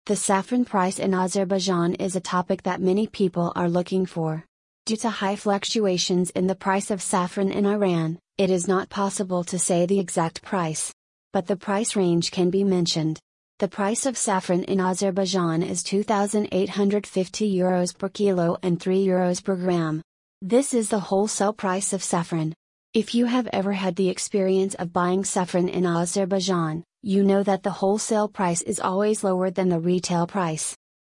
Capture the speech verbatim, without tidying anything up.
The saffron price in Azerbaijan is a topic that many people are looking for. Due to high fluctuations in the price of saffron in Iran, it is not possible to say the exact price. But the price range can be mentioned. The price of saffron in Azerbaijan is two thousand eight hundred fifty euros per kilo and three euros per gram. This is the wholesale price of saffron. If you have ever had the experience of buying saffron in Azerbaijan, you know that the wholesale price is always lower than the retail price.